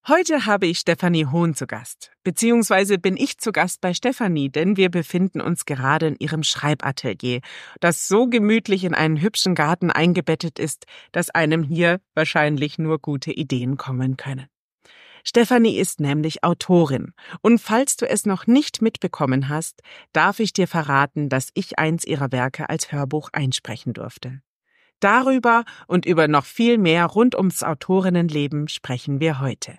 Heute habe ich Stefanie Hohn zu Gast. Beziehungsweise bin ich zu Gast bei Stefanie, denn wir befinden uns gerade in ihrem Schreibatelier, das so gemütlich in einen hübschen Garten eingebettet ist, dass einem hier wahrscheinlich nur gute Ideen kommen können. Stefanie ist nämlich Autorin. Und falls du es noch nicht mitbekommen hast, darf ich dir verraten, dass ich eins ihrer Werke als Hörbuch einsprechen durfte. Darüber und über noch viel mehr rund ums Autorinnenleben sprechen wir heute.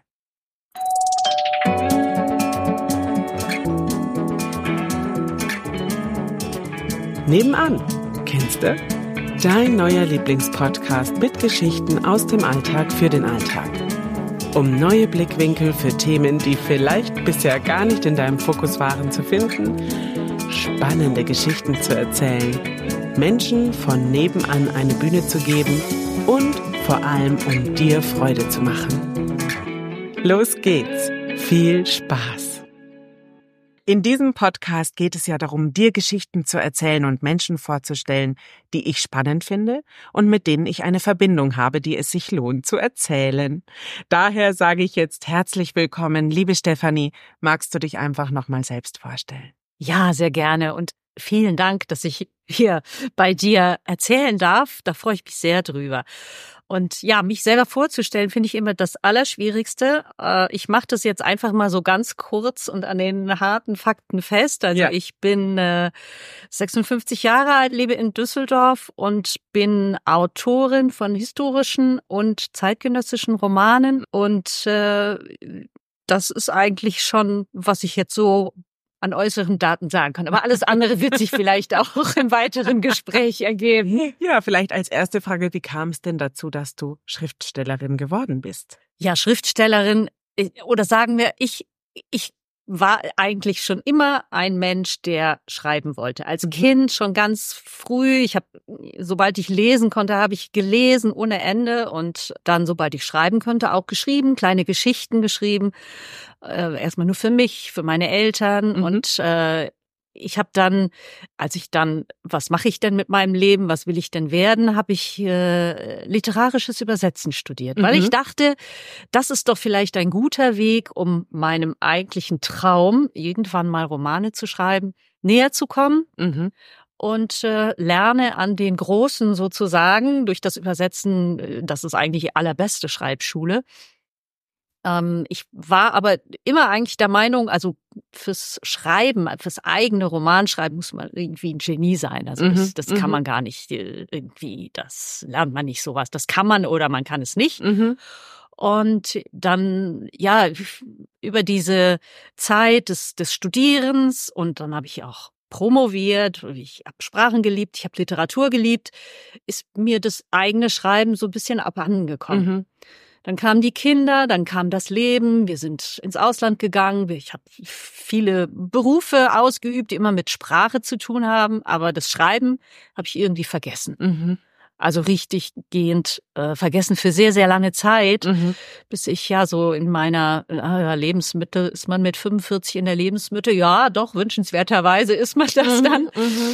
Nebenan, kennst du? Dein neuer Lieblingspodcast mit Geschichten aus dem Alltag für den Alltag. Um neue Blickwinkel für Themen, die vielleicht bisher gar nicht in deinem Fokus waren, zu finden, spannende Geschichten zu erzählen, Menschen von nebenan eine Bühne zu geben und vor allem, um dir Freude zu machen. Los geht's! Viel Spaß! In diesem Podcast geht es ja darum, dir Geschichten zu erzählen und Menschen vorzustellen, die ich spannend finde und mit denen ich eine Verbindung habe, die es sich lohnt zu erzählen. Daher sage ich jetzt herzlich willkommen, liebe Stefanie. Magst du dich einfach nochmal selbst vorstellen? Ja, sehr gerne und vielen Dank, dass ich hier bei dir erzählen darf. Da freue ich mich sehr drüber. Und ja, mich selber vorzustellen, finde ich immer das Allerschwierigste. Ich mache das jetzt einfach mal so ganz kurz und an den harten Fakten fest. Also Ich bin 56 Jahre alt, lebe in Düsseldorf und bin Autorin von historischen und zeitgenössischen Romanen. Und das ist eigentlich schon, was ich jetzt so an äußeren Daten sagen kann. Aber alles andere wird sich vielleicht auch im weiteren Gespräch ergeben. Ja, vielleicht als erste Frage, wie kam es denn dazu, dass du Schriftstellerin geworden bist? Ja, Schriftstellerin, oder sagen wir, ich war eigentlich schon immer ein Mensch, der schreiben wollte. Als Kind schon ganz früh. Sobald ich lesen konnte, habe ich gelesen ohne Ende und dann, sobald ich schreiben konnte, auch geschrieben, kleine Geschichten geschrieben. Erstmal nur für mich, für meine Eltern und ich habe dann, was mache ich denn mit meinem Leben, was will ich denn werden, habe ich literarisches Übersetzen studiert, weil ich dachte, das ist doch vielleicht ein guter Weg, um meinem eigentlichen Traum, irgendwann mal Romane zu schreiben, näher zu kommen. Und lerne an den Großen sozusagen durch das Übersetzen, das ist eigentlich die allerbeste Schreibschule. Ich war aber immer eigentlich der Meinung, also fürs Schreiben, fürs eigene Romanschreiben muss man irgendwie ein Genie sein. Also das kann man gar nicht irgendwie, das lernt man nicht sowas. Das kann man oder man kann es nicht. Und dann, ja, über diese Zeit des Studierens und dann habe ich auch promoviert, ich habe Sprachen geliebt, ich habe Literatur geliebt, ist mir das eigene Schreiben so ein bisschen abhanden gekommen. Dann kamen die Kinder, dann kam das Leben, wir sind ins Ausland gegangen, ich habe viele Berufe ausgeübt, die immer mit Sprache zu tun haben, aber das Schreiben habe ich irgendwie vergessen. Also richtig gehend vergessen für sehr, sehr lange Zeit, bis ich ja so in meiner Lebensmitte, ist man mit 45 in der Lebensmitte, ja doch, wünschenswerterweise ist man das dann,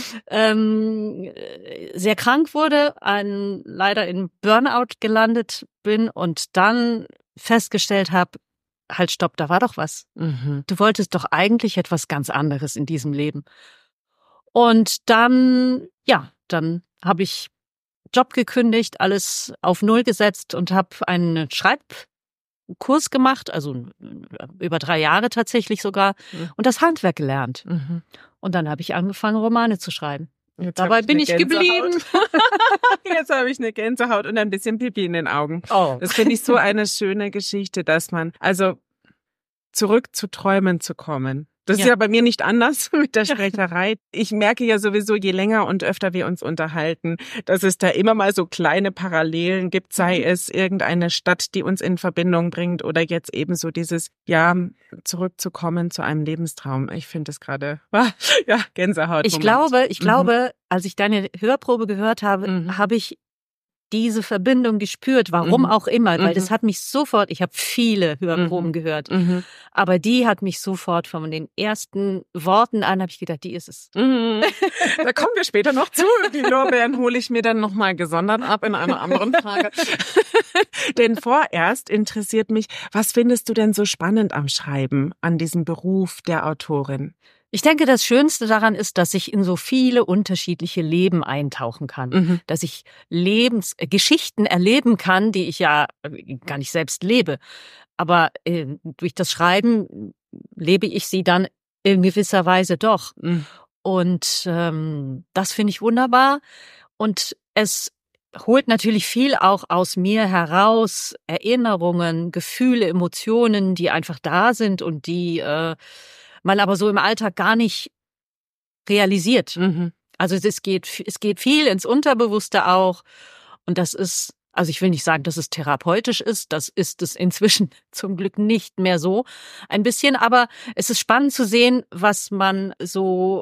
sehr krank wurde, leider in Burnout gelandet bin und dann festgestellt habe, halt stopp, da war doch was. Du wolltest doch eigentlich etwas ganz anderes in diesem Leben. Und dann habe ich Job gekündigt, alles auf Null gesetzt und habe einen Schreibkurs gemacht, also über 3 Jahre tatsächlich sogar, und das Handwerk gelernt. Und dann habe ich angefangen, Romane zu schreiben. Dabei bin ich geblieben. Jetzt habe ich eine Gänsehaut und ein bisschen Pipi in den Augen. Oh. Das finde ich so eine schöne Geschichte, dass man, also zurück zu Träumen zu kommen. Das ist ja bei mir nicht anders mit der Sprecherei. Ich merke ja sowieso, je länger und öfter wir uns unterhalten, dass es da immer mal so kleine Parallelen gibt, sei es irgendeine Stadt, die uns in Verbindung bringt oder jetzt eben so dieses, zurückzukommen zu einem Lebenstraum. Ich finde es gerade, Gänsehaut. Ich glaube, als ich deine Hörprobe gehört habe, habe ich diese Verbindung gespürt, warum auch immer, weil das hat mich sofort, ich habe viele Hörproben gehört, aber die hat mich sofort von den ersten Worten an, habe ich gedacht, die ist es. Da kommen wir später noch zu. Die Lorbeeren hole ich mir dann nochmal gesondert ab in einer anderen Frage. Denn vorerst interessiert mich, was findest du denn so spannend am Schreiben, an diesem Beruf der Autorin? Ich denke, das Schönste daran ist, dass ich in so viele unterschiedliche Leben eintauchen kann, dass ich Geschichten erleben kann, die ich ja gar nicht selbst lebe. Aber durch das Schreiben lebe ich sie dann in gewisser Weise doch. Und das finde ich wunderbar. Und es holt natürlich viel auch aus mir heraus, Erinnerungen, Gefühle, Emotionen, die einfach da sind und die man aber so im Alltag gar nicht realisiert. Also es geht viel ins Unterbewusste auch. Und das ist, also ich will nicht sagen, dass es therapeutisch ist. Das ist es inzwischen zum Glück nicht mehr so ein bisschen. Aber es ist spannend zu sehen, was man so,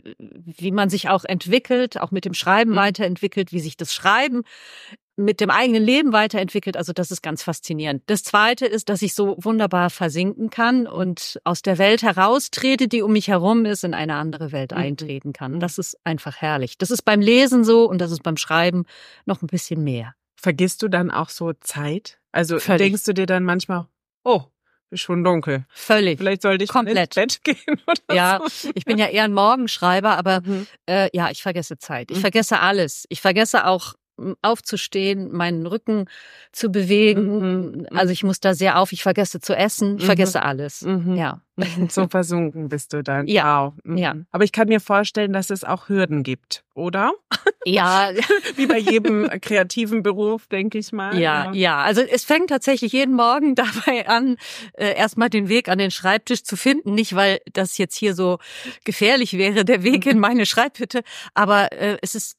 wie man sich auch entwickelt, auch mit dem Schreiben weiterentwickelt, wie sich das Schreiben mit dem eigenen Leben weiterentwickelt. Also das ist ganz faszinierend. Das Zweite ist, dass ich so wunderbar versinken kann und aus der Welt heraustrete, die um mich herum ist, in eine andere Welt eintreten kann. Das ist einfach herrlich. Das ist beim Lesen so und das ist beim Schreiben noch ein bisschen mehr. Vergisst du dann auch so Zeit? Also Völlig. Denkst du dir dann manchmal, oh, ist schon dunkel. Völlig. Vielleicht sollte ich komplett ins Bett gehen oder ja, so. ich bin ja eher ein Morgenschreiber, aber ja, ich vergesse Zeit. Ich vergesse alles. Ich vergesse auch aufzustehen, meinen Rücken zu bewegen. Also ich muss da sehr auf. Ich vergesse zu essen. Ich vergesse alles. Ja. So versunken bist du dann. Ja. Wow. Ja. Aber ich kann mir vorstellen, dass es auch Hürden gibt, oder? Ja. Wie bei jedem kreativen Beruf, denke ich mal. Ja. Also es fängt tatsächlich jeden Morgen dabei an, erstmal den Weg an den Schreibtisch zu finden. Nicht, weil das jetzt hier so gefährlich wäre, der Weg in meine Schreibhütte, aber es ist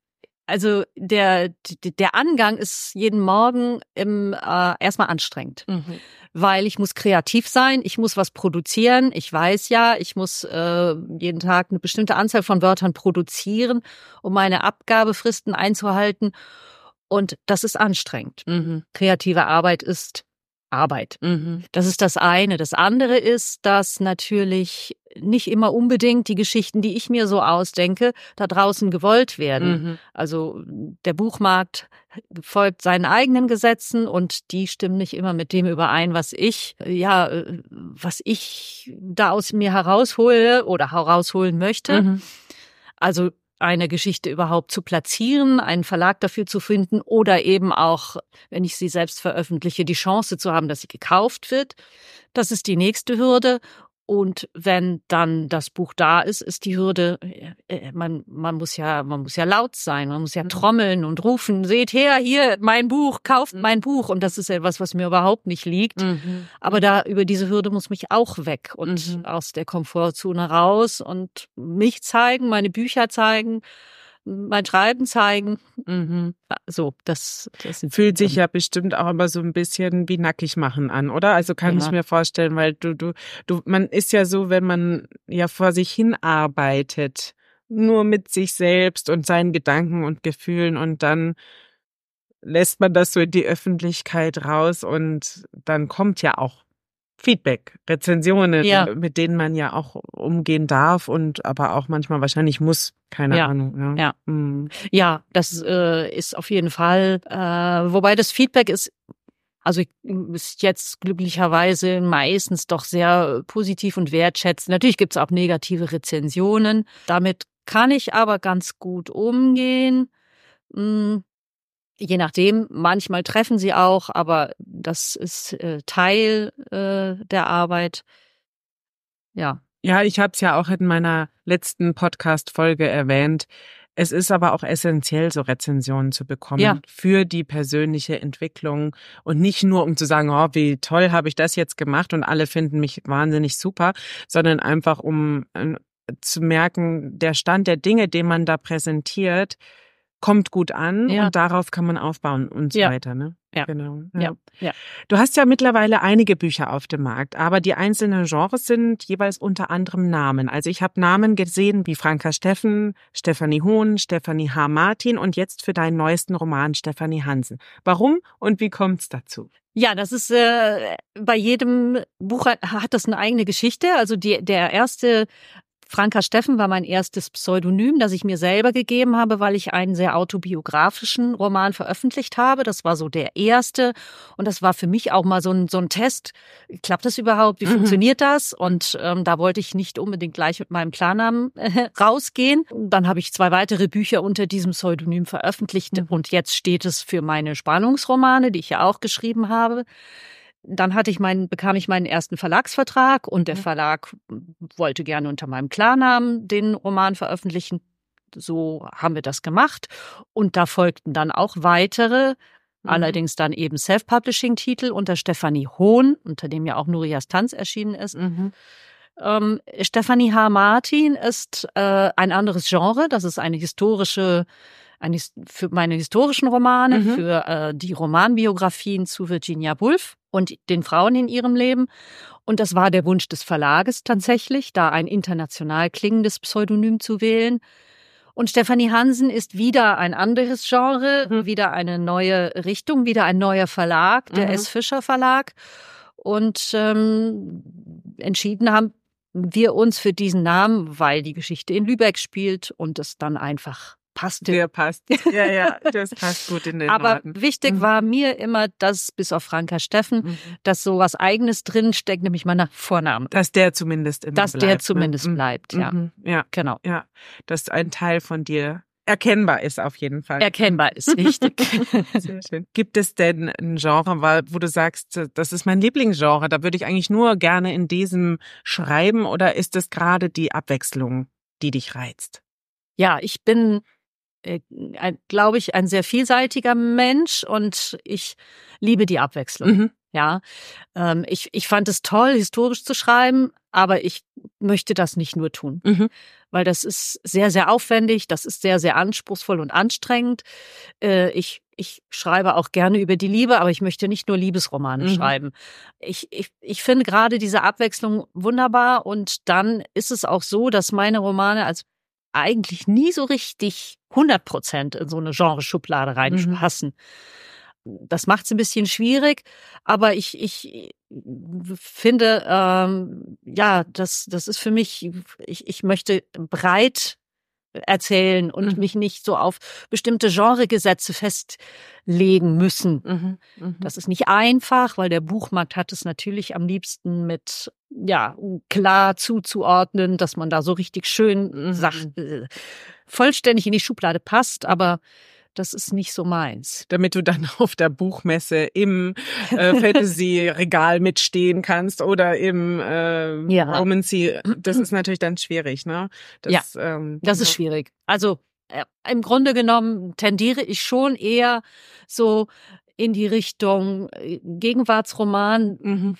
also der Angang ist jeden Morgen erstmal anstrengend, weil ich muss kreativ sein, ich muss was produzieren. Ich weiß ja, ich muss jeden Tag eine bestimmte Anzahl von Wörtern produzieren, um meine Abgabefristen einzuhalten. Und das ist anstrengend. Kreative Arbeit ist Arbeit. Das ist das eine. Das andere ist, dass natürlich nicht immer unbedingt die Geschichten, die ich mir so ausdenke, da draußen gewollt werden. Also der Buchmarkt folgt seinen eigenen Gesetzen und die stimmen nicht immer mit dem überein, was ich da aus mir heraushole oder herausholen möchte. Also eine Geschichte überhaupt zu platzieren, einen Verlag dafür zu finden oder eben auch, wenn ich sie selbst veröffentliche, die Chance zu haben, dass sie gekauft wird. Das ist die nächste Hürde. Und wenn dann das Buch da ist, ist die Hürde, man muss ja laut sein, man muss ja trommeln und rufen, seht her, hier, mein Buch, kauft mein Buch. Und das ist etwas, was mir überhaupt nicht liegt. Aber über diese Hürde muss mich auch weg und aus der Komfortzone raus und mich zeigen, meine Bücher zeigen, mein Schreiben zeigen. So, das fühlt sich ja bestimmt auch immer so ein bisschen wie nackig machen an, oder? Also kann ich mir vorstellen, weil man ist ja so, wenn man ja vor sich hin arbeitet, nur mit sich selbst und seinen Gedanken und Gefühlen und dann lässt man das so in die Öffentlichkeit raus und dann kommt ja auch Feedback, Rezensionen, mit denen man ja auch umgehen darf und aber auch manchmal wahrscheinlich muss, keine Ahnung. Ja, das ist auf jeden Fall, wobei das Feedback ist jetzt glücklicherweise meistens doch sehr positiv und wertschätzend. Natürlich gibt's auch negative Rezensionen. Damit kann ich aber ganz gut umgehen. Je nachdem, manchmal treffen sie auch, aber das ist Teil der Arbeit. Ja. Ja, ich habe es ja auch in meiner letzten Podcast-Folge erwähnt. Es ist aber auch essentiell, so Rezensionen zu bekommen für die persönliche Entwicklung und nicht nur, um zu sagen, oh, wie toll habe ich das jetzt gemacht und alle finden mich wahnsinnig super, sondern einfach, um zu merken, der Stand der Dinge, den man da präsentiert, kommt gut an Ja. und darauf kann man aufbauen und so Ja. weiter, ne? Ja. Genau. Ja. Du hast ja mittlerweile einige Bücher auf dem Markt, aber die einzelnen Genres sind jeweils unter anderem Namen. Also ich habe Namen gesehen wie Franka Steffen, Stefanie Hohn, Stefanie H. Martin und jetzt für deinen neuesten Roman Stefanie Hansen. Warum und wie kommt's dazu? Ja, das ist bei jedem Buch hat das eine eigene Geschichte. Also der erste Franka Steffen war mein erstes Pseudonym, das ich mir selber gegeben habe, weil ich einen sehr autobiografischen Roman veröffentlicht habe. Das war so der erste. Und das war für mich auch mal so ein Test. Klappt das überhaupt? Wie funktioniert das? Und da wollte ich nicht unbedingt gleich mit meinem Klarnamen rausgehen. Dann habe ich 2 weitere Bücher unter diesem Pseudonym veröffentlicht. Und jetzt steht es für meine Spannungsromane, die ich ja auch geschrieben habe. Dann bekam ich meinen ersten Verlagsvertrag und der Verlag wollte gerne unter meinem Klarnamen den Roman veröffentlichen. So haben wir das gemacht. Und da folgten dann auch weitere, allerdings dann eben Self-Publishing-Titel unter Stefanie Hohn, unter dem ja auch Nurias Tanz erschienen ist. Stefanie H. Martin ist ein anderes Genre. Das ist für meine historischen Romane, für die Romanbiografien zu Virginia Woolf und den Frauen in ihrem Leben. Und das war der Wunsch des Verlages tatsächlich, da ein international klingendes Pseudonym zu wählen. Und Stefanie Hansen ist wieder ein anderes Genre, wieder eine neue Richtung, wieder ein neuer Verlag, der S. Fischer Verlag. Und entschieden haben wir uns für diesen Namen, weil die Geschichte in Lübeck spielt und es dann einfach passte. Der passt. Ja, das passt gut in den Aber Norden. wichtig war mir immer, dass bis auf Franka Steffen, dass so was Eigenes drin steckt, nämlich mein Vorname. Dass der zumindest immer bleibt. Dass der zumindest bleibt, ja. Ja, genau. Ja, dass ein Teil von dir erkennbar ist auf jeden Fall. Erkennbar ist wichtig. Sehr schön. Gibt es denn ein Genre, wo du sagst, das ist mein Lieblingsgenre, da würde ich eigentlich nur gerne in diesem schreiben, oder ist es gerade die Abwechslung, die dich reizt? Ja, ich bin glaube ich, ein sehr vielseitiger Mensch und ich liebe die Abwechslung. Ja, ich fand es toll, historisch zu schreiben, aber ich möchte das nicht nur tun, weil das ist sehr, sehr aufwendig, das ist sehr, sehr anspruchsvoll und anstrengend. Ich schreibe auch gerne über die Liebe, aber ich möchte nicht nur Liebesromane schreiben. Ich finde gerade diese Abwechslung wunderbar und dann ist es auch so, dass meine Romane als eigentlich nie so richtig 100% in so eine Genre-Schublade reinpassen. Das macht es ein bisschen schwierig, aber ich finde, das ist für mich, ich möchte breit erzählen und mich nicht so auf bestimmte Genregesetze festlegen müssen. Das ist nicht einfach, weil der Buchmarkt hat es natürlich am liebsten mit klar zuzuordnen, dass man da so richtig schön vollständig in die Schublade passt, aber das ist nicht so meins. Damit du dann auf der Buchmesse im Fantasy-Regal mitstehen kannst oder im Romancy. Das ist natürlich dann schwierig, ne? Das ist schwierig. Also im Grunde genommen tendiere ich schon eher so in die Richtung Gegenwartsroman,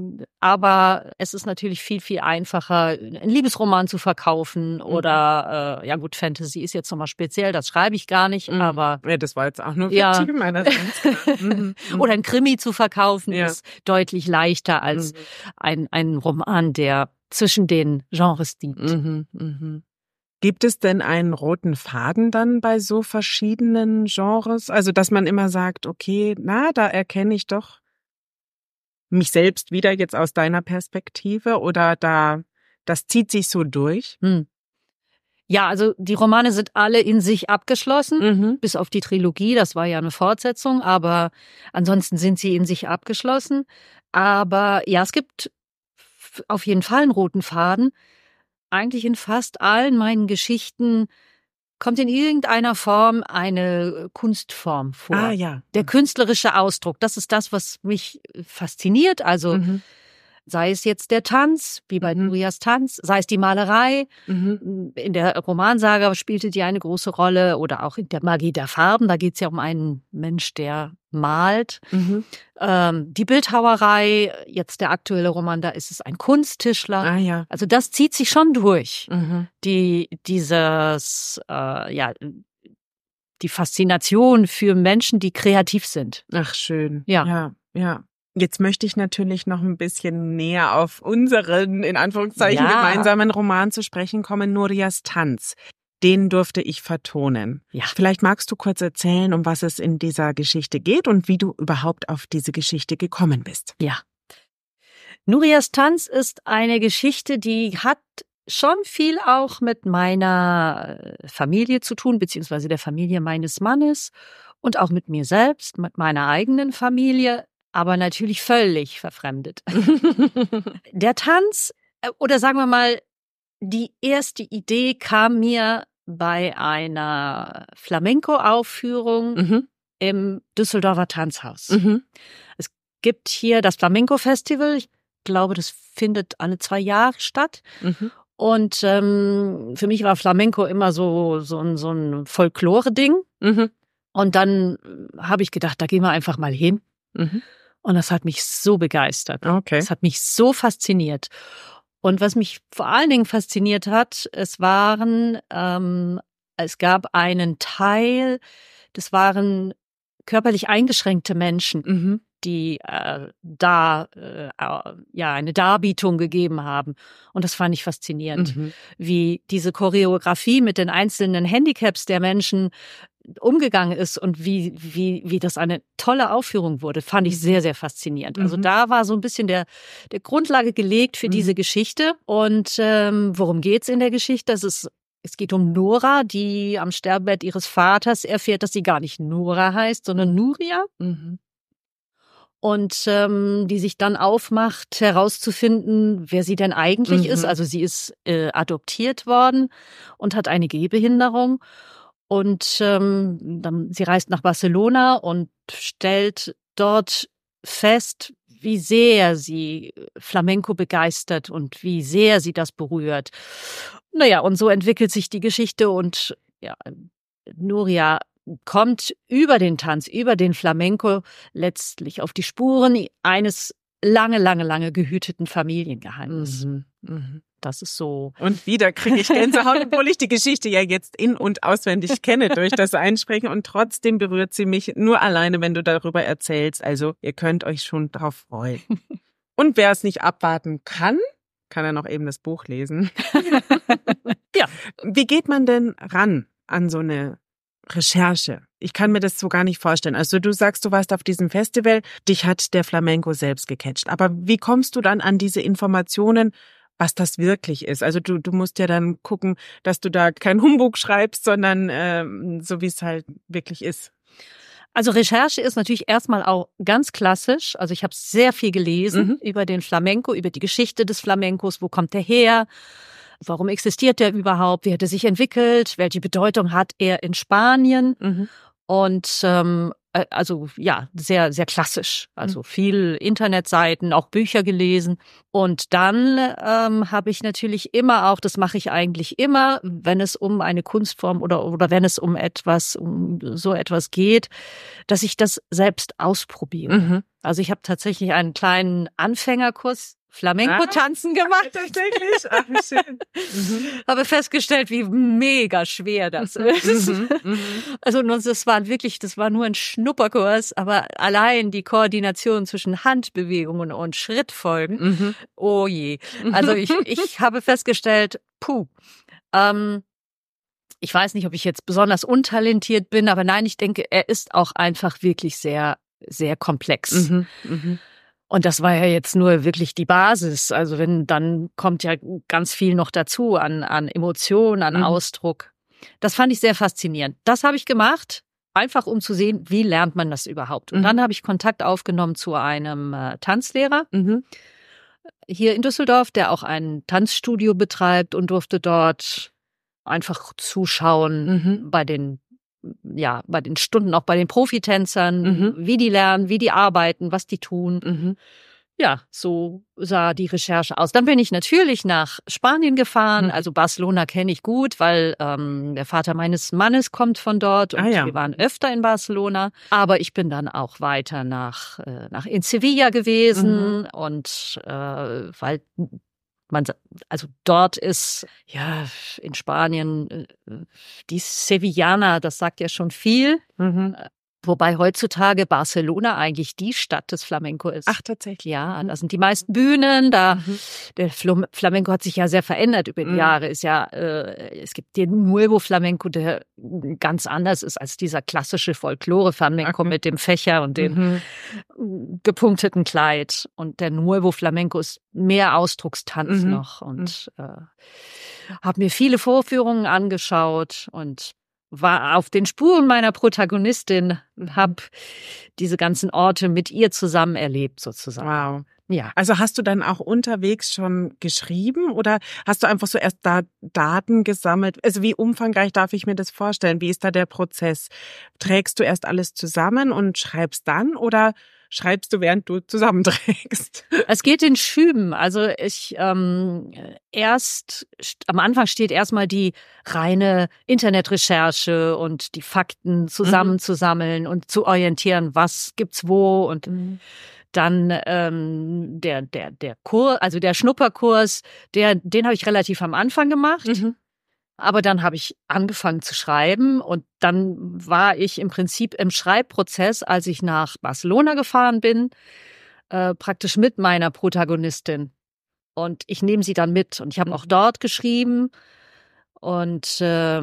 aber es ist natürlich viel, viel einfacher, einen Liebesroman zu verkaufen oder, Fantasy ist jetzt nochmal speziell, das schreibe ich gar nicht, aber... Ja, das war jetzt auch nur fiktiv meinerseits. Oder ein Krimi zu verkaufen ist deutlich leichter als ein Roman, der zwischen den Genres dient. Gibt es denn einen roten Faden dann bei so verschiedenen Genres? Also, dass man immer sagt, okay, da erkenne ich doch mich selbst wieder jetzt aus deiner Perspektive, oder das zieht sich so durch? Ja, also die Romane sind alle in sich abgeschlossen, bis auf die Trilogie, das war ja eine Fortsetzung, aber ansonsten sind sie in sich abgeschlossen. Aber ja, es gibt auf jeden Fall einen roten Faden. Eigentlich in fast allen meinen Geschichten kommt in irgendeiner Form eine Kunstform vor. Ah, ja. Der künstlerische Ausdruck, das ist das, was mich fasziniert. Also sei es jetzt der Tanz, wie bei Nurias Tanz, sei es die Malerei. In der Romansaga spielte die eine große Rolle, oder auch in der Magie der Farben. Da geht es ja um einen Mensch, der malt. Die Bildhauerei, jetzt der aktuelle Roman, da ist es ein Kunsttischler. Ah, ja. Also das zieht sich schon durch. die Faszination für Menschen, die kreativ sind. Ach, schön. Ja. Ja. Jetzt möchte ich natürlich noch ein bisschen näher auf unseren, in Anführungszeichen, Ja. gemeinsamen Roman zu sprechen kommen, Nurias Tanz. Den durfte ich vertonen. Ja. Vielleicht magst du kurz erzählen, um was es in dieser Geschichte geht und wie du überhaupt auf diese Geschichte gekommen bist. Ja. Nurias Tanz ist eine Geschichte, die hat schon viel auch mit meiner Familie zu tun, beziehungsweise der Familie meines Mannes und auch mit mir selbst, mit meiner eigenen Familie, aber natürlich völlig verfremdet. Der Tanz, oder sagen wir mal, die erste Idee kam mir bei einer Flamenco-Aufführung im Düsseldorfer Tanzhaus. Es gibt hier das Flamenco-Festival. Ich glaube, das findet alle 2 Jahre statt. Und für mich war Flamenco immer so ein Folklore-Ding. Und dann habe ich gedacht, da gehen wir einfach mal hin. Und das hat mich so begeistert. Okay. Das hat mich so fasziniert. Und was mich vor allen Dingen fasziniert hat, es gab einen Teil, das waren körperlich eingeschränkte Menschen, die eine Darbietung gegeben haben. Und das fand ich faszinierend, wie diese Choreografie mit den einzelnen Handicaps der Menschen umgegangen ist und wie das eine tolle Aufführung wurde, fand ich sehr, sehr faszinierend. Also da war so ein bisschen der Grundlage gelegt für diese Geschichte. Und worum geht's in der Geschichte? Es geht um Nora, die am Sterbebett ihres Vaters erfährt, dass sie gar nicht Nora heißt, sondern Nuria. Und die sich dann aufmacht, herauszufinden, wer sie denn eigentlich ist. Also sie ist adoptiert worden und hat eine Gehbehinderung. Und sie reist nach Barcelona und stellt dort fest, wie sehr sie Flamenco begeistert und wie sehr sie das berührt. Naja, und so entwickelt sich die Geschichte und ja, Nuria kommt über den Tanz, über den Flamenco letztlich auf die Spuren eines lange gehüteten Familiengeheimnisses. Das ist so. Und wieder kriege ich Gänsehaut, obwohl ich die Geschichte ja jetzt in- und auswendig kenne durch das Einsprechen. Und trotzdem berührt sie mich nur alleine, wenn du darüber erzählst. Also ihr könnt euch schon drauf freuen. Und wer es nicht abwarten kann er noch eben das Buch lesen. Ja. Wie geht man denn ran an so eine Recherche? Ich kann mir das so gar nicht vorstellen. Also du sagst, du warst auf diesem Festival, dich hat der Flamenco selbst gecatcht. Aber wie kommst du dann an diese Informationen, was das wirklich ist? Also du musst ja dann gucken, dass du da kein Humbug schreibst, sondern so wie es halt wirklich ist. Also Recherche ist natürlich erstmal auch ganz klassisch. Also ich habe sehr viel gelesen über den Flamenco, über die Geschichte des Flamencos. Wo kommt der her? Warum existiert der überhaupt? Wie hat er sich entwickelt? Welche Bedeutung hat er in Spanien? Und also ja, sehr, sehr klassisch. Also viel Internetseiten, auch Bücher gelesen. Und dann habe ich natürlich immer auch, das mache ich eigentlich immer, wenn es um eine Kunstform oder wenn es um so etwas geht, dass ich das selbst ausprobiere. Also ich habe tatsächlich einen kleinen Anfängerkurs Flamenco-Tanzen gemacht. Tatsächlich? Ach, wie schön. Habe festgestellt, wie mega schwer das ist. Also das war nur ein Schnupperkurs, aber allein die Koordination zwischen Handbewegungen und Schrittfolgen, oh je. Also ich habe festgestellt, ich weiß nicht, ob ich jetzt besonders untalentiert bin, aber nein, ich denke, er ist auch einfach wirklich sehr, sehr komplex. Und das war ja jetzt nur wirklich die Basis. Also dann kommt ja ganz viel noch dazu an Emotionen, an Ausdruck. Das fand ich sehr faszinierend. Das habe ich gemacht, einfach um zu sehen, wie lernt man das überhaupt. Und dann habe ich Kontakt aufgenommen zu einem Tanzlehrer hier in Düsseldorf, der auch ein Tanzstudio betreibt und durfte dort einfach zuschauen bei den Stunden, auch bei den Profitänzern, wie die lernen, wie die arbeiten, was die tun. Ja, so sah die Recherche aus. Dann bin ich natürlich nach Spanien gefahren. Also Barcelona kenne ich gut, weil der Vater meines Mannes kommt von dort und wir waren öfter in Barcelona. Aber ich bin dann auch weiter nach in Sevilla gewesen und weil Also dort ist, ja, in Spanien, die Sevillana, das sagt ja schon viel. Mhm. Wobei heutzutage Barcelona eigentlich die Stadt des Flamenco ist. Ach, tatsächlich. Ja, da sind die meisten Bühnen. Der Flamenco hat sich ja sehr verändert über die Jahre. Es gibt den Nuevo Flamenco, der ganz anders ist als dieser klassische Folklore-Flamenco mit dem Fächer und dem gepunkteten Kleid. Und der Nuevo Flamenco ist mehr Ausdruckstanz noch. Und habe mir viele Vorführungen angeschaut und war auf den Spuren meiner Protagonistin, habe diese ganzen Orte mit ihr zusammen erlebt sozusagen. Wow. Ja. Also hast du dann auch unterwegs schon geschrieben oder hast du einfach so erst da Daten gesammelt? Also wie umfangreich darf ich mir das vorstellen? Wie ist da der Prozess? Trägst du erst alles zusammen und schreibst dann oder schreibst du, während du zusammenträgst? Es geht in Schüben. Also am Anfang steht erstmal die reine Internetrecherche und die Fakten zusammenzusammeln und zu orientieren, was gibt's wo und dann der Kurs, also der Schnupperkurs, den habe ich relativ am Anfang gemacht. Aber dann habe ich angefangen zu schreiben und dann war ich im Prinzip im Schreibprozess, als ich nach Barcelona gefahren bin, praktisch mit meiner Protagonistin. Und ich nehme sie dann mit. Und ich habe auch dort geschrieben. Und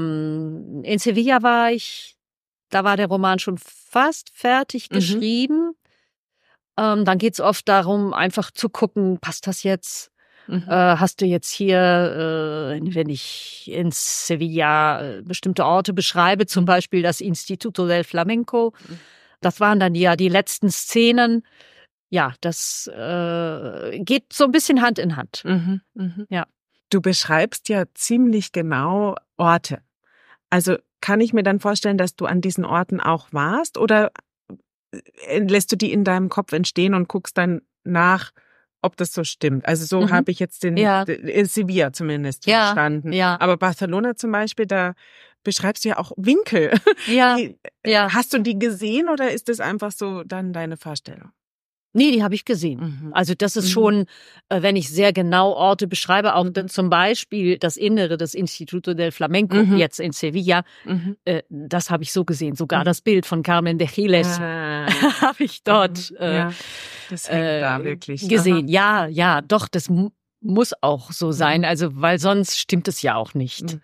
in Sevilla war ich, da war der Roman schon fast fertig geschrieben. Dann geht's oft darum, einfach zu gucken, passt das jetzt? Hast du jetzt hier, wenn ich in Sevilla bestimmte Orte beschreibe, zum Beispiel das Instituto del Flamenco, das waren dann ja die letzten Szenen. Ja, das geht so ein bisschen Hand in Hand. Ja. Du beschreibst ja ziemlich genau Orte. Also kann ich mir dann vorstellen, dass du an diesen Orten auch warst oder lässt du die in deinem Kopf entstehen und guckst dann nach, ob das so stimmt? Also so habe ich jetzt in Sevilla zumindest verstanden. Ja. Aber Barcelona zum Beispiel, da beschreibst du ja auch Winkel. Ja. Hast du die gesehen oder ist das einfach so dann deine Vorstellung? Nee, die habe ich gesehen. Also das ist schon, wenn ich sehr genau Orte beschreibe, auch zum Beispiel das Innere des Instituto del Flamenco jetzt in Sevilla, das habe ich so gesehen. Sogar das Bild von Carmen de Giles habe ich dort das hängt da wirklich gesehen. Ja, doch, das muss auch so sein, also weil sonst stimmt es ja auch nicht.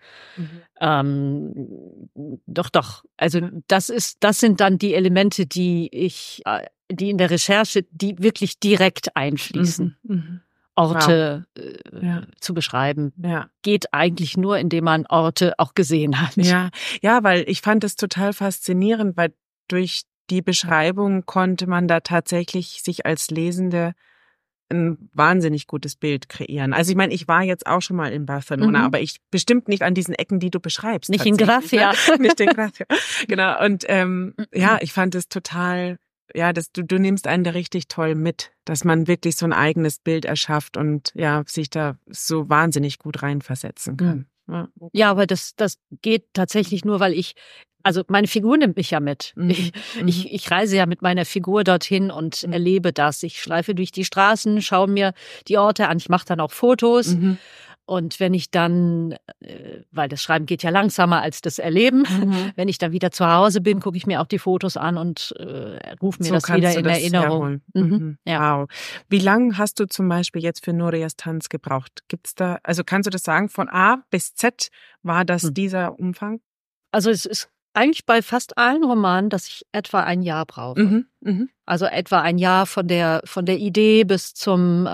Doch. Also das sind dann die Elemente, die in der Recherche, die wirklich direkt einfließen. Orte zu beschreiben. Ja. Geht eigentlich nur, indem man Orte auch gesehen hat. Ja, weil ich fand es total faszinierend, weil durch die Beschreibung konnte man da tatsächlich sich als Lesende ein wahnsinnig gutes Bild kreieren. Also ich meine, ich war jetzt auch schon mal in Barcelona, aber ich bestimmt nicht an diesen Ecken, die du beschreibst. Nicht in Gracia. Nicht in Gracia. Genau. Und ich fand es total, du nimmst einen da richtig toll mit, dass man wirklich so ein eigenes Bild erschafft und sich da so wahnsinnig gut reinversetzen kann. Ja, aber das geht tatsächlich nur, weil also meine Figur nimmt mich ja mit. Ich reise ja mit meiner Figur dorthin und erlebe das. Ich schleife durch die Straßen, schaue mir die Orte an. Ich mache dann auch Fotos. Und wenn ich dann, weil das Schreiben geht ja langsamer als das Erleben, wenn ich dann wieder zu Hause bin, gucke ich mir auch die Fotos an und rufe mir das wieder in Erinnerung. Wow. Wie lange hast du zum Beispiel jetzt für Núrias Tanz gebraucht? Gibt's da, also kannst du das sagen, von A bis Z war das dieser Umfang? Also es ist eigentlich bei fast allen Romanen, dass ich etwa ein Jahr brauche. Also etwa ein Jahr von der Idee bis zum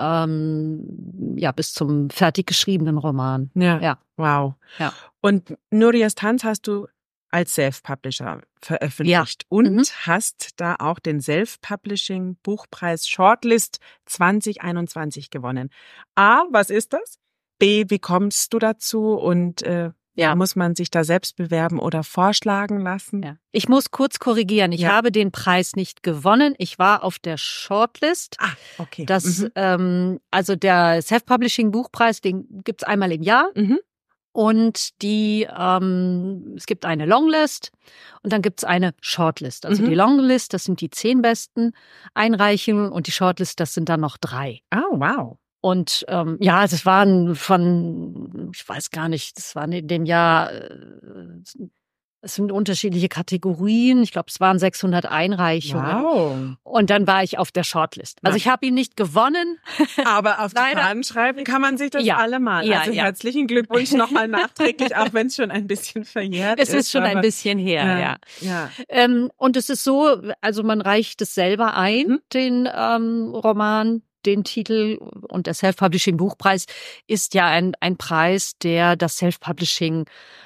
fertig geschriebenen Roman. Ja. Wow. Ja. Und Núrias Tanz hast du als Self-Publisher veröffentlicht und hast da auch den Self-Publishing-Buchpreis Shortlist 2021 gewonnen. A, was ist das? B, wie kommst du dazu? Und muss man sich da selbst bewerben oder vorschlagen lassen? Ja. Ich muss kurz korrigieren. Ich habe den Preis nicht gewonnen. Ich war auf der Shortlist. Ah, okay. Das, also der Self-Publishing-Buchpreis, den gibt's einmal im Jahr. Und es gibt eine Longlist und dann gibt's eine Shortlist. Also die Longlist, das sind die 10 besten Einreichungen und die Shortlist, das sind dann noch 3. Oh, wow. Und ja, das waren ich weiß gar nicht, das waren in dem Jahr, es sind unterschiedliche Kategorien. Ich glaube, es waren 600 Einreichungen. Wow. Und dann war ich auf der Shortlist. Also ich habe ihn nicht gewonnen. Aber auf die Fahnen schreiben kann man sich das allemal. Ja, also herzlichen Glückwunsch nochmal nachträglich, auch wenn es schon ein bisschen verjährt ist. Es ist schon ein bisschen her, ja. Und es ist so, also man reicht es selber ein, den Roman. Den Titel, und der Self-Publishing-Buchpreis ist ja ein Preis, der das Self-Publishing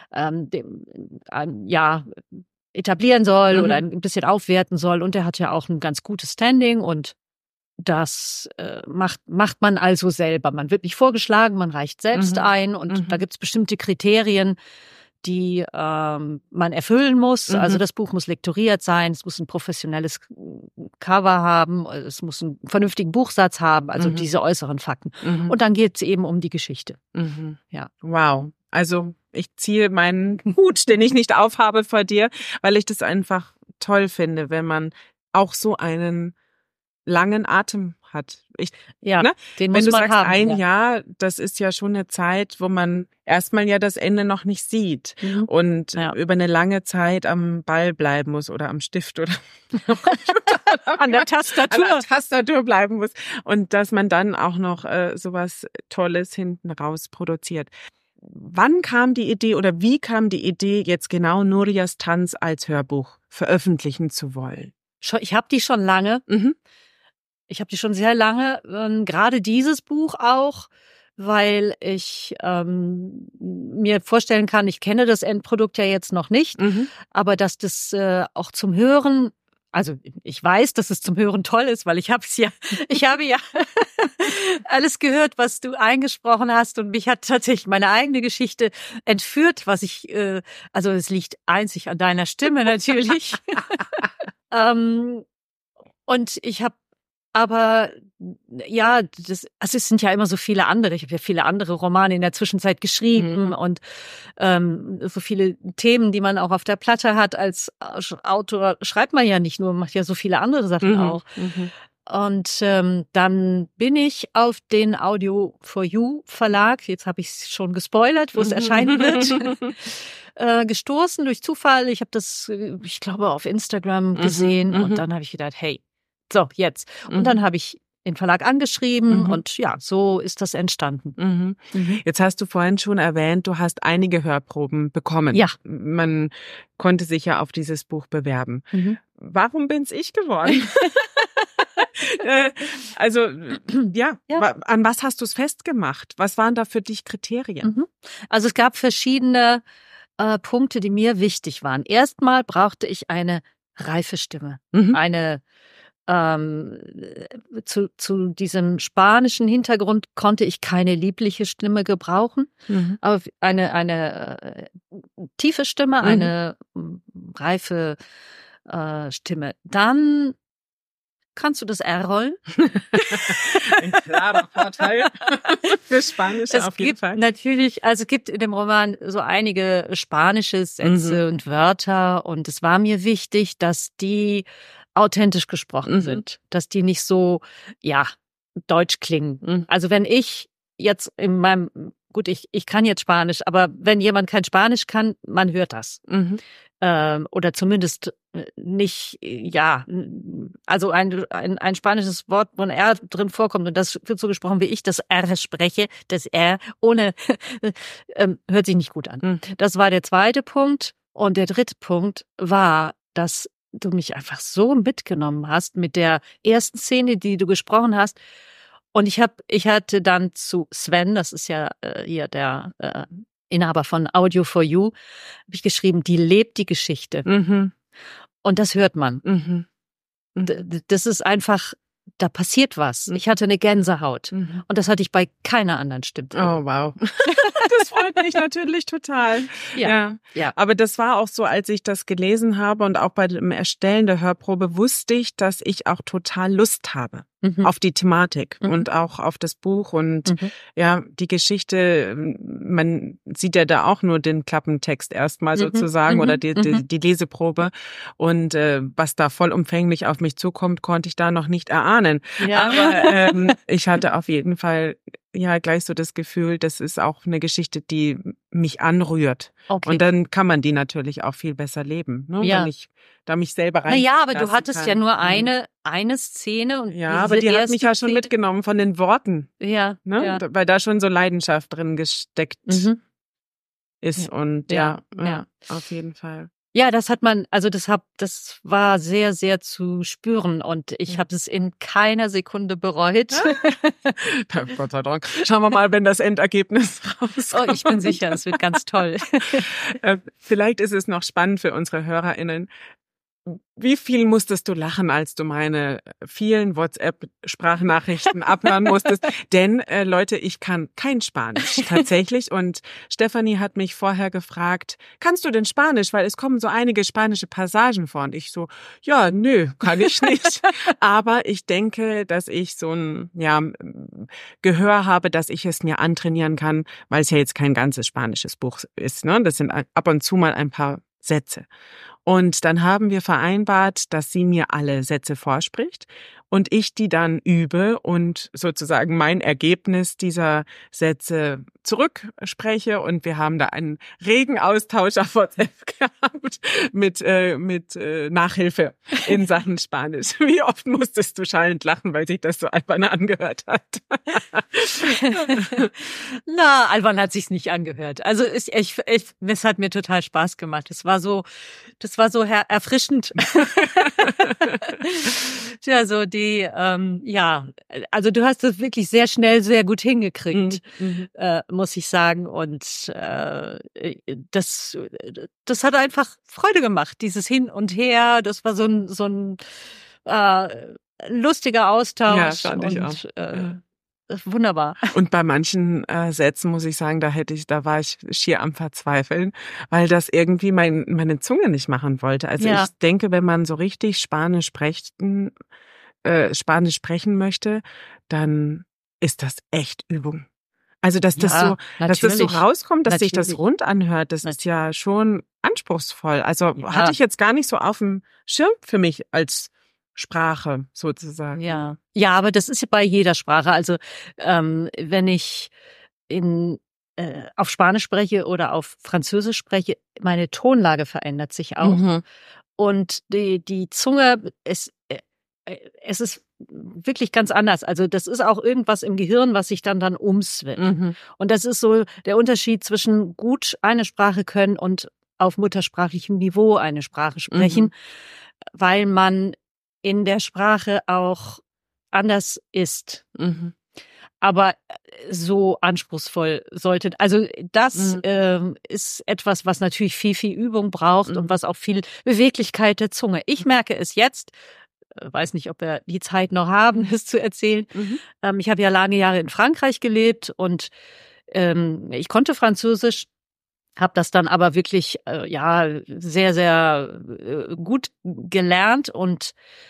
etablieren soll oder ein bisschen aufwerten soll. Und der hat ja auch ein ganz gutes Standing und das macht man also selber. Man wird nicht vorgeschlagen, man reicht selbst ein und da gibt's bestimmte Kriterien, die man erfüllen muss. Also das Buch muss lektoriert sein, es muss ein professionelles Cover haben, es muss einen vernünftigen Buchsatz haben, also diese äußeren Fakten. Und dann geht's eben um die Geschichte. Ja. Wow. Also ich ziehe meinen Hut, den ich nicht aufhabe vor dir, weil ich das einfach toll finde, wenn man auch so einen langen Atem hat. Den wenn muss du man sagst, haben. ein Jahr, das ist ja schon eine Zeit, wo man erstmal ja das Ende noch nicht sieht und über eine lange Zeit am Ball bleiben muss oder am Stift oder an der Tastatur bleiben muss und dass man dann auch noch sowas Tolles hinten raus produziert. Wann kam die Idee oder wie kam die Idee, jetzt genau Nurias Tanz als Hörbuch veröffentlichen zu wollen? Ich habe die schon lange. Ich habe die schon sehr lange, gerade dieses Buch auch, weil ich mir vorstellen kann, ich kenne das Endprodukt ja jetzt noch nicht, aber dass das auch zum Hören, also ich weiß, dass es zum Hören toll ist, weil ich habe ja alles gehört, was du eingesprochen hast und mich hat tatsächlich meine eigene Geschichte entführt, also es liegt einzig an deiner Stimme natürlich. Und ich habe aber ja, es sind ja immer so viele andere. Ich habe ja viele andere Romane in der Zwischenzeit geschrieben und so viele Themen, die man auch auf der Platte hat. Als Autor schreibt man ja nicht nur, man macht ja so viele andere Sachen auch. Und dann bin ich auf den Audio for You Verlag, jetzt habe ich es schon gespoilert, wo es erscheinen wird, gestoßen durch Zufall. Ich habe das, ich glaube, auf Instagram gesehen und dann habe ich gedacht, hey, so, jetzt. Und dann habe ich den Verlag angeschrieben und ja, so ist das entstanden. Jetzt hast du vorhin schon erwähnt, du hast einige Hörproben bekommen. Ja. Man konnte sich ja auf dieses Buch bewerben. Warum bin's ich geworden? An was hast du es festgemacht? Was waren da für dich Kriterien? Also es gab verschiedene Punkte, die mir wichtig waren. Erstmal brauchte ich eine reife Stimme, eine zu diesem spanischen Hintergrund konnte ich keine liebliche Stimme gebrauchen, aber eine tiefe Stimme, eine reife Stimme. Dann kannst du das R-Rollen? Ein klarer Vorteil für Spanisch auf jeden Fall. Natürlich, also es gibt in dem Roman so einige spanische Sätze und Wörter und es war mir wichtig, dass die authentisch gesprochen sind, dass die nicht so, deutsch klingen. Also wenn ich jetzt ich kann jetzt Spanisch, aber wenn jemand kein Spanisch kann, man hört das. Oder zumindest nicht, also ein spanisches Wort, wo ein R drin vorkommt und das wird so gesprochen, wie ich das R spreche, das R ohne, hört sich nicht gut an. Das war der zweite Punkt. Und der dritte Punkt war, dass du mich einfach so mitgenommen hast mit der ersten Szene, die du gesprochen hast. Und ich hatte dann zu Sven, das ist ja hier der Inhaber von Audio for You, habe ich geschrieben, die lebt die Geschichte. Und das hört man. Das ist einfach, da passiert was. Ich hatte eine Gänsehaut. Und das hatte ich bei keiner anderen Stimme. Oh, wow. Das freut mich natürlich total. Ja. Aber das war auch so, als ich das gelesen habe und auch bei dem Erstellen der Hörprobe wusste ich, dass ich auch total Lust habe auf die Thematik und auch auf das Buch und die Geschichte. Man sieht ja da auch nur den Klappentext erstmal sozusagen oder die Leseprobe und was da vollumfänglich auf mich zukommt, konnte ich da noch nicht erahnen. lernen. Ja. Aber ich hatte auf jeden Fall ja gleich so das Gefühl, das ist auch eine Geschichte, die mich anrührt. Okay. Und dann kann man die natürlich auch viel besser leben, ne? Ja. Wenn ich da mich selber rein. Naja, aber du hattest kann. ja nur eine Szene und ja, aber die hat mich ja schon Szene, mitgenommen von den Worten, ja, ne? ja. Weil da schon so Leidenschaft drin gesteckt ist Ja. und Ja. auf jeden Fall. Ja, das war sehr, sehr zu spüren und ich habe es in keiner Sekunde bereut. Gott sei Dank. Schauen wir mal, wenn das Endergebnis rauskommt. Oh, ich bin sicher, es wird ganz toll. Vielleicht ist es noch spannend für unsere HörerInnen. Wie viel musstest du lachen, als du meine vielen WhatsApp-Sprachnachrichten abhören musstest? Denn, Leute, ich kann kein Spanisch tatsächlich. Und Stefanie hat mich vorher gefragt, kannst du denn Spanisch? Weil es kommen so einige spanische Passagen vor. Und ich so, ja, nö, kann ich nicht. Aber ich denke, dass ich so ein Gehör habe, dass ich es mir antrainieren kann, weil es ja jetzt kein ganzes spanisches Buch ist. Ne? Das sind ab und zu mal ein paar Sätze. Und dann haben wir vereinbart, dass sie mir alle Sätze vorspricht und ich die dann übe und sozusagen mein Ergebnis dieser Sätze zurückspreche. Und wir haben da einen regen Austausch auf WhatsApp gehabt mit Nachhilfe in Sachen Spanisch. Wie oft musstest du schallend lachen, weil sich das so albern angehört hat? Na, albern hat sich's nicht angehört. Also es hat mir total Spaß gemacht. Das war so erfrischend. Ja, so also du hast das wirklich sehr schnell, sehr gut hingekriegt, muss ich sagen. Und das hat einfach Freude gemacht, dieses Hin und Her. Das war so ein lustiger Austausch. Ja, fand ich auch. Wunderbar. Und bei manchen Sätzen muss ich sagen, da war ich schier am Verzweifeln, weil das irgendwie meine Zunge nicht machen wollte. Also ich denke, wenn man so richtig Spanisch sprechen möchte, dann ist das echt Übung. Also dass das so rauskommt, dass sich das rund anhört, das ist ja schon anspruchsvoll. Also hatte ich jetzt gar nicht so auf dem Schirm für mich als Sprache sozusagen. Ja, aber das ist ja bei jeder Sprache. Also wenn ich auf Spanisch spreche oder auf Französisch spreche, meine Tonlage verändert sich auch. Und die Zunge, es ist wirklich ganz anders. Also das ist auch irgendwas im Gehirn, was sich dann umswitcht. Und das ist so der Unterschied zwischen gut eine Sprache können und auf muttersprachlichem Niveau eine Sprache sprechen, weil man in der Sprache auch anders ist. Aber so anspruchsvoll sollte. Also das ist etwas, was natürlich viel, viel Übung braucht und was auch viel Beweglichkeit der Zunge. Ich merke es jetzt, weiß nicht, ob wir die Zeit noch haben, es zu erzählen. Ich habe ja lange Jahre in Frankreich gelebt und ich konnte Französisch, habe das dann aber wirklich sehr, sehr gut gelernt und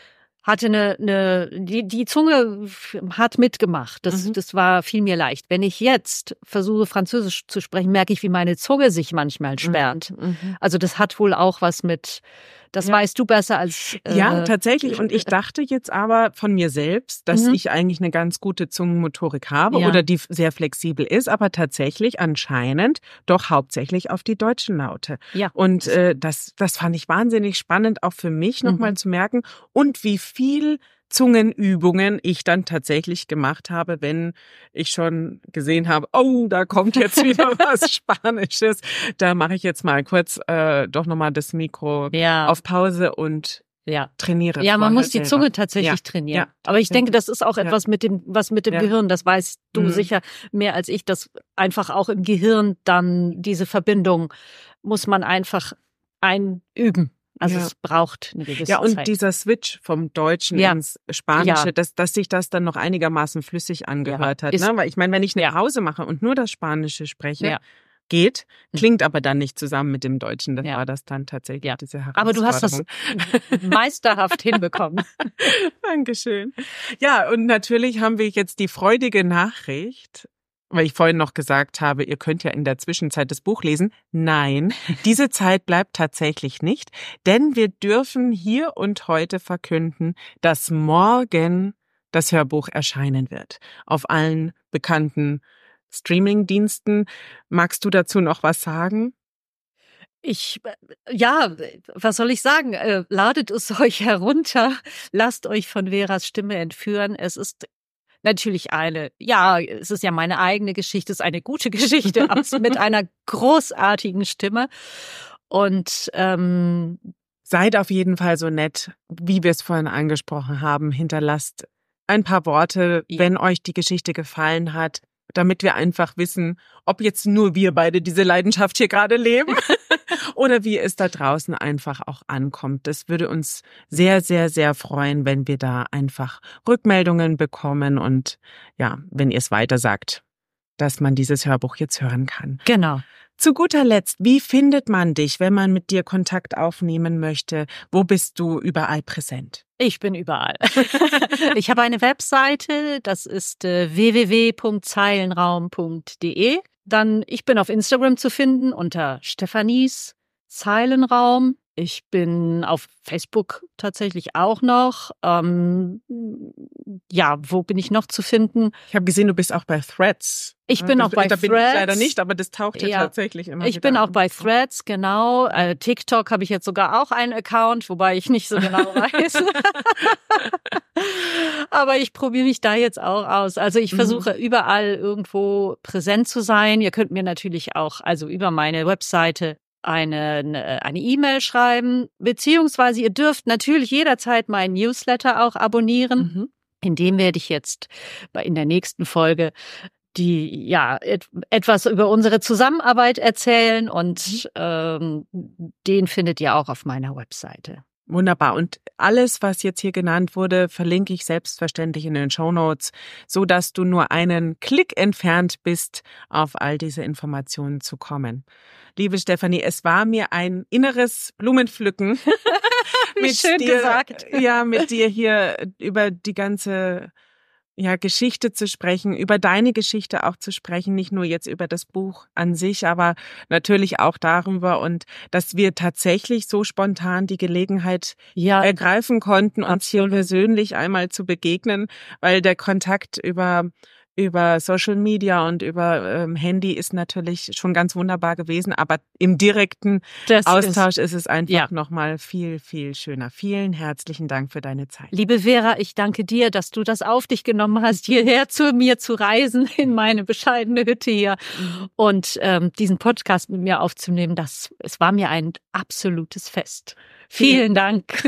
hatte die Zunge hat mitgemacht. Das war viel mir leicht. Wenn ich jetzt versuche, Französisch zu sprechen, merke ich, wie meine Zunge sich manchmal sperrt. Also das hat wohl auch was mit, das weißt du besser als... Ja, tatsächlich. Und ich dachte jetzt aber von mir selbst, dass ich eigentlich eine ganz gute Zungenmotorik habe oder die sehr flexibel ist, aber tatsächlich anscheinend doch hauptsächlich auf die deutschen Laute. Ja. Und das fand ich wahnsinnig spannend, auch für mich nochmal zu merken. Und wie viel Zungenübungen ich dann tatsächlich gemacht habe, wenn ich schon gesehen habe, oh, da kommt jetzt wieder was Spanisches. Da mache ich jetzt mal kurz doch nochmal das Mikro auf Pause und trainiere. Ja, man muss die Zunge tatsächlich trainieren. Aber ich denke, das ist auch etwas mit dem Gehirn. Das weißt du sicher mehr als ich, dass einfach auch im Gehirn dann diese Verbindung muss man einfach einüben. Also es braucht eine gewisse Zeit. Ja, und dieser Switch vom Deutschen ins Spanische, dass sich das dann noch einigermaßen flüssig angehört hat. Ne? Weil ich meine, wenn ich eine Pause mache und nur das Spanische spreche, klingt aber dann nicht zusammen mit dem Deutschen. Das war das dann tatsächlich diese Herausforderung. Aber du hast das meisterhaft hinbekommen. Dankeschön. Ja, und natürlich haben wir jetzt die freudige Nachricht, weil ich vorhin noch gesagt habe, ihr könnt ja in der Zwischenzeit das Buch lesen. Nein, diese Zeit bleibt tatsächlich nicht, denn wir dürfen hier und heute verkünden, dass morgen das Hörbuch erscheinen wird. Auf allen bekannten Streaming-Diensten. Magst du dazu noch was sagen? Was soll ich sagen? Ladet es euch herunter, lasst euch von Veras Stimme entführen. Es ist natürlich es ist ja meine eigene Geschichte, es ist eine gute Geschichte mit einer großartigen Stimme. Und seid auf jeden Fall so nett, wie wir es vorhin angesprochen haben. Hinterlasst ein paar Worte, wenn euch die Geschichte gefallen hat, damit wir einfach wissen, ob jetzt nur wir beide diese Leidenschaft hier gerade leben oder wie es da draußen einfach auch ankommt. Das würde uns sehr, sehr, sehr freuen, wenn wir da einfach Rückmeldungen bekommen und ja, wenn ihr es weiter sagt, dass man dieses Hörbuch jetzt hören kann. Genau. Zu guter Letzt, wie findet man dich, wenn man mit dir Kontakt aufnehmen möchte? Wo bist du überall präsent? Ich bin überall. Ich habe eine Webseite, das ist www.zeilenraum.de. Dann, ich bin auf Instagram zu finden unter Stephanies Zeilenraum. Ich bin auf Facebook tatsächlich auch noch. Wo bin ich noch zu finden? Ich habe gesehen, du bist auch bei Threads. Ich bin auch bei da Threads. Bin ich leider nicht, aber das taucht ja tatsächlich immer wieder. Ich bin auch bei Threads, genau. TikTok habe ich jetzt sogar auch einen Account, wobei ich nicht so genau weiß. Aber ich probiere mich da jetzt auch aus. Also ich versuche überall irgendwo präsent zu sein. Ihr könnt mir natürlich auch, also über meine Webseite, eine E-Mail schreiben, beziehungsweise ihr dürft natürlich jederzeit meinen Newsletter auch abonnieren. In dem werde ich jetzt in der nächsten Folge etwas über unsere Zusammenarbeit erzählen und den findet ihr auch auf meiner Webseite. Wunderbar. Und alles, was jetzt hier genannt wurde, verlinke ich selbstverständlich in den Shownotes, so dass du nur einen Klick entfernt bist, auf all diese Informationen zu kommen. Liebe Stephanie, es war mir ein inneres Blumenpflücken. Schön gesagt. Ja, mit dir hier über die ganze Geschichte zu sprechen, über deine Geschichte auch zu sprechen, nicht nur jetzt über das Buch an sich, aber natürlich auch darüber und dass wir tatsächlich so spontan die Gelegenheit ergreifen konnten, uns hier persönlich einmal zu begegnen, weil der Kontakt über Social Media und über Handy ist natürlich schon ganz wunderbar gewesen, aber im direkten Austausch ist es einfach nochmal viel, viel schöner. Vielen herzlichen Dank für deine Zeit. Liebe Vera, ich danke dir, dass du das auf dich genommen hast, hierher zu mir zu reisen, in meine bescheidene Hütte hier und diesen Podcast mit mir aufzunehmen. Es war mir ein absolutes Fest. Vielen Dank.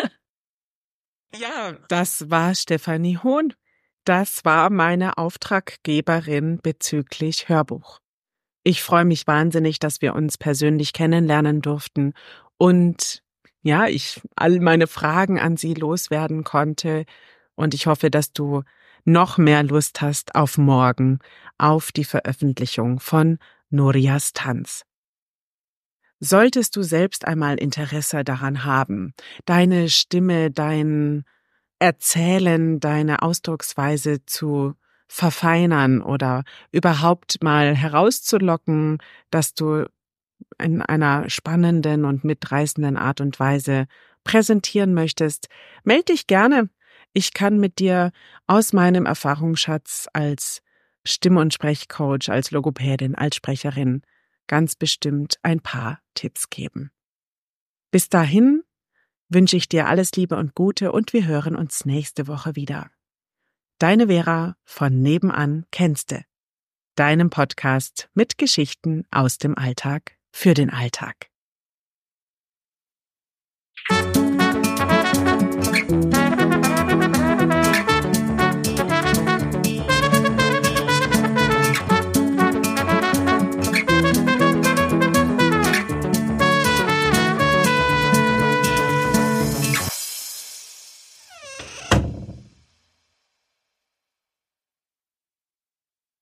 Ja, das war Stephanie Hohn. Das war meine Auftraggeberin bezüglich Hörbuch. Ich freue mich wahnsinnig, dass wir uns persönlich kennenlernen durften und ich all meine Fragen an sie loswerden konnte und ich hoffe, dass du noch mehr Lust hast auf morgen, auf die Veröffentlichung von Nurias Tanz. Solltest du selbst einmal Interesse daran haben, deine Stimme, dein Erzählen, deine Ausdrucksweise zu verfeinern oder überhaupt mal herauszulocken, dass du in einer spannenden und mitreißenden Art und Weise präsentieren möchtest, melde dich gerne. Ich kann mit dir aus meinem Erfahrungsschatz als Stimm- und Sprechcoach, als Logopädin, als Sprecherin ganz bestimmt ein paar Tipps geben. Bis dahin wünsche ich dir alles Liebe und Gute und wir hören uns nächste Woche wieder. Deine Vera von Nebenan kennste, deinem Podcast mit Geschichten aus dem Alltag für den Alltag.